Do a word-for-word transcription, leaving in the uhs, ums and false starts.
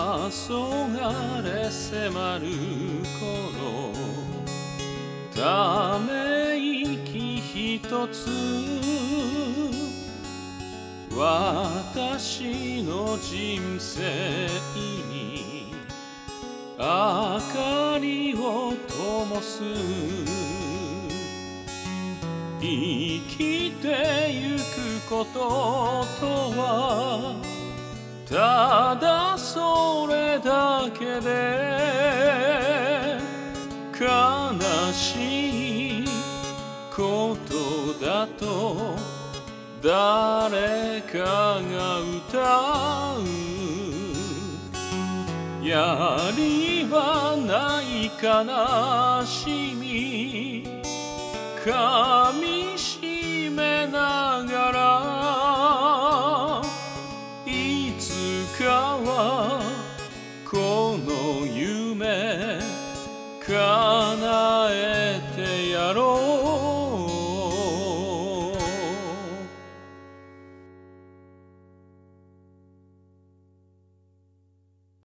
れ迫る頃、ため息ひとつ私の人生に明かりを灯す。生きてゆくこととはただそれだけで悲しいことだと誰かが歌う。やりはない悲しみ噛みしめない